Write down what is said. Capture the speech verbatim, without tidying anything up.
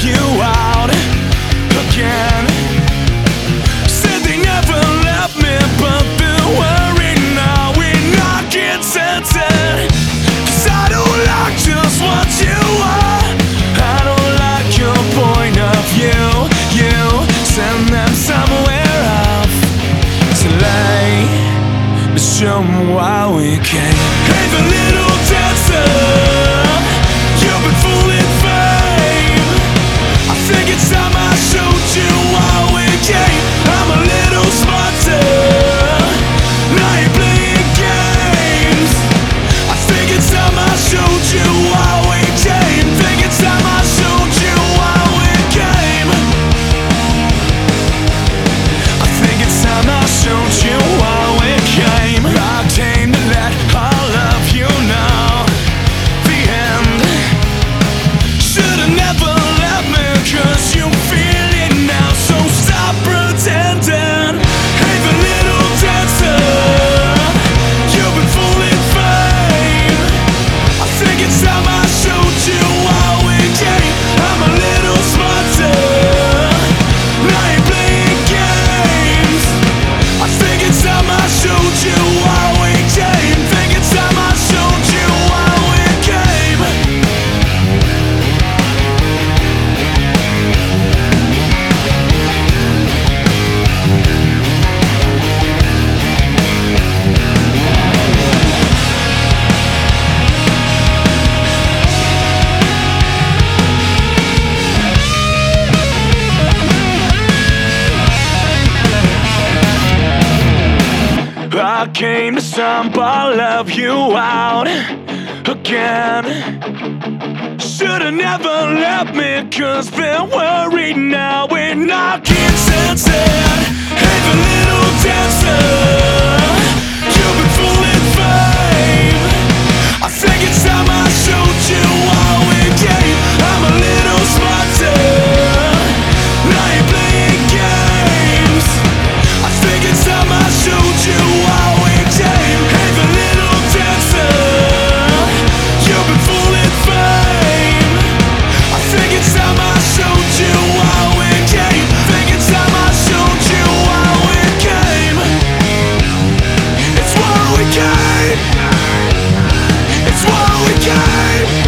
you out again. Said they never left me, but they're worried now. We're not contented, 'cause I don't like just what you are. I don't like your point of view. You send them somewhere off to lay, show them why we came. Hey, the little dancer, you've been fooling fame. I think it's time I showed you why we came. I'm a little smarter, now you're playing games. I think it's time I showed you why we came. Think it's time I showed you why we came. I think it's time I showed you why we came. I came to let all of you know the end. Should've never left me, 'cause you feel it now, so stop pretending. Hey, the little dancer, you've been fooling fame. I think it's time I showed you why we came. I'm a little smarter, now you're playing games. I think it's time I showed you why we came. Think it's time I showed you why we came. I came to stomp all of you out again. Should've never left me, 'cause they're worried now. We're not contented. Hey, the little dancer, you've been fooling fame. I think it's time I showed you why we came. I'm a little smarter, now you're playing games. I think it's time I showed you why we came. Hey, the little dancer, you've been fooling fame. I think it's time I showed you why we came. Think it's time I showed you why we came. It's why we came. It's why we came.